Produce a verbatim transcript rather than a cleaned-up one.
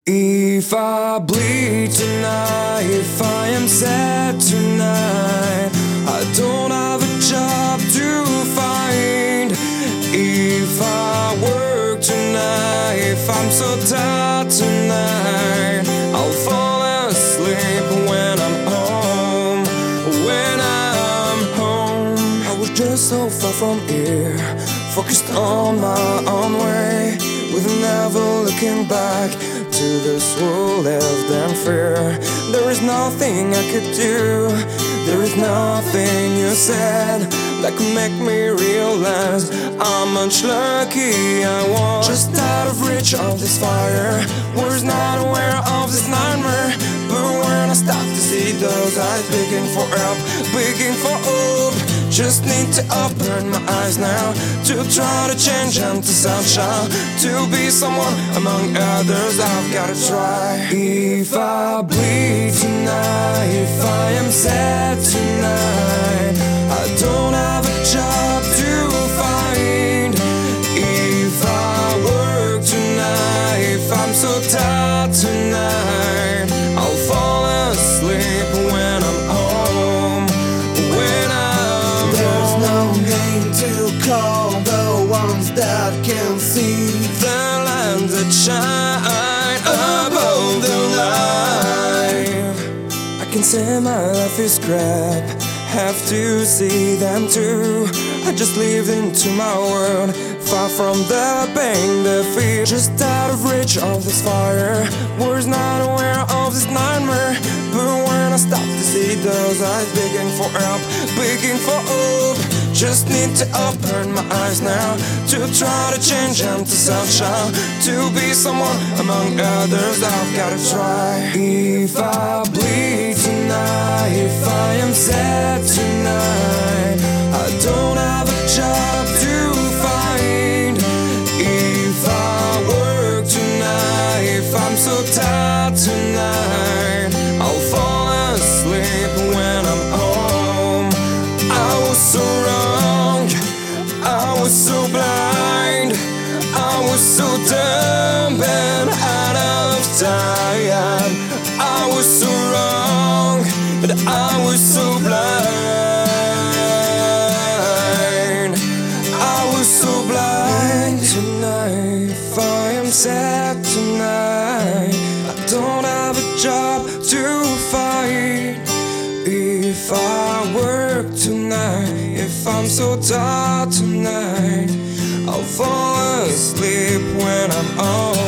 If I bleed tonight, if I am sad tonight, I don't have a job to find. If I work tonight, if I'm so tired tonight, I'll fall asleep when I'm home. When I'm home, I was just so far from here, focused on my own way, with never looking back to this world lived in fear. There is nothing I could do, there is nothing you said that could make me realize how much lucky I was. Just out of reach of this fire, was not aware of this nightmare. But when I start to see those eyes begging for help, begging for hope, just need to open my eyes now to try to change them to sunshine, to be someone among others. I've gotta try. If I bleed tonight, if I am sad tonight, I don't have a job to find. If I work tonight, if I'm so tired tonight, I'll fall asleep when I'm home. When I'm There's no name to call the ones that can see the lands that shine above the light. I can say my life is crap, have to see them too. I just lived into my world, far from the pain, the fear. Just out of reach of this fire, was not aware of this nightmare. But when I stop to see those eyes begging for help, begging for hope, just need to open my eyes now to try to change them to sunshine, to be someone among others. I've gotta try. If I bleed tonight, if I am sad tonight, I don't have a job to find. If I work tonight, if I'm so tired tonight, I'll fall asleep when I'm home. I was so wrong, I was so blind, I was so dumb and out of time. I was so wrong, and I was so blind. I was so blind tonight. If I am sad tonight, I don't have a job to find. If I work tonight, if I'm so tired tonight, I'll fall asleep when I'm home.